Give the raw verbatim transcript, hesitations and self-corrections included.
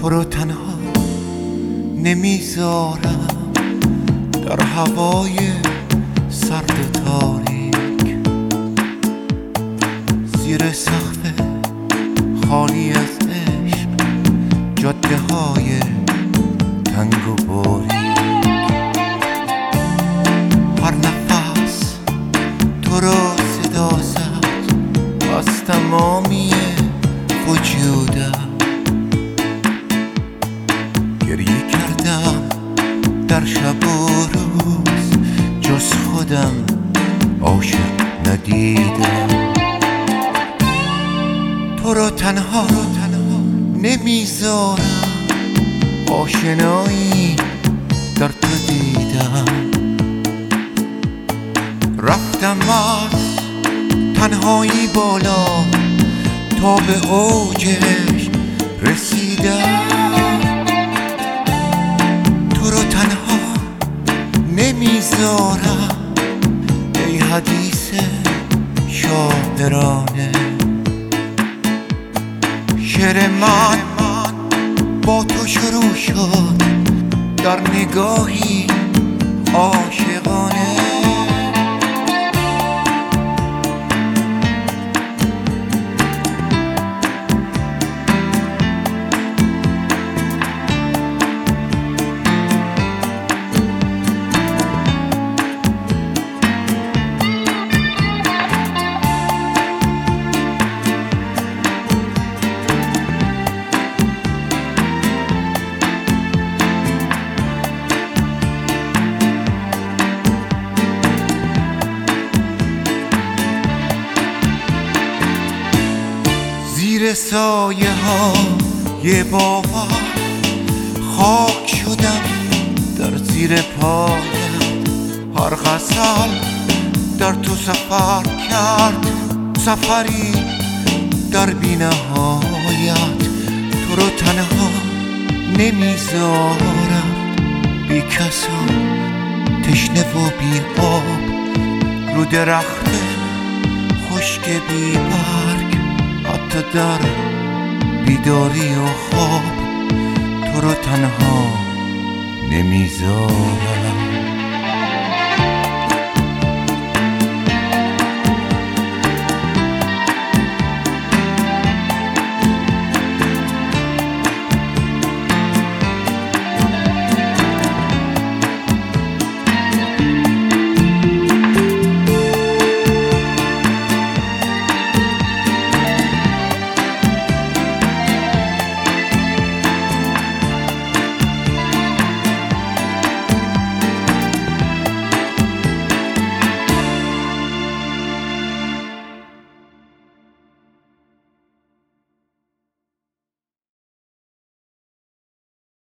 تو رو تنها نمیذارم در هوای سرد و تاریک، زیر سقف خالی از عشق، جاده های تنگ و باریک. هر نفس تو را صدا زد از تمامی وجودم، گریه کردم در شب و روز، جز خودم عاشق ندیدم. تو را تنها نمیذارم، آشنایی در تو دیدم. رفتم از تنهایی بالا تا به اوجش رسیدم. تو رو تنها نمیذارم، ای حدیث شاعرانه. شعر من با تو شروع شد در نگاهی عاشقانه. زیر سایه ها یه باور خاک شدم در زیر پایت. هر غزل در تو سفر کرد، سفری در بی نهایت. تو رو تنها نمیذارم، بی کسا تشنه و بی آب، رو درخت خشک بی برگ، حتی در بیداری و خواب. تو رو تنها نمیذارم.